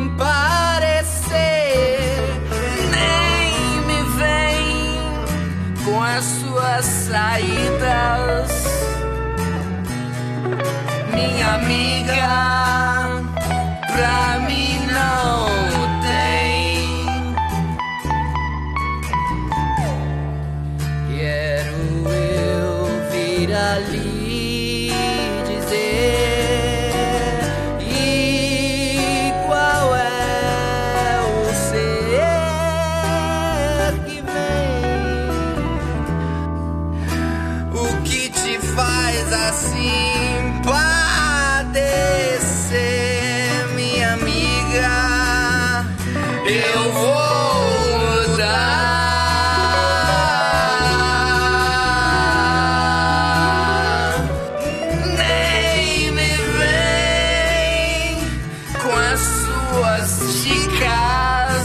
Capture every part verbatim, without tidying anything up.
parecer. Nem me vem com as suas saídas, minha amiga. Pra mim não tem. Quero eu vir ali dizer, e qual é o ser que vem, o que te faz assim padecer, minha amiga. Eu vou mudar. Nem me vem com as suas dicas,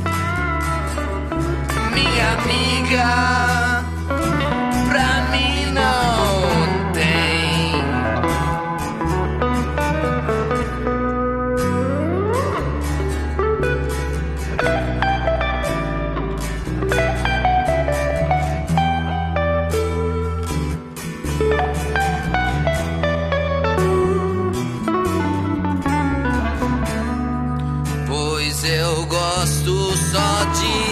minha amiga. Pra mim não tem. Pois eu gosto só de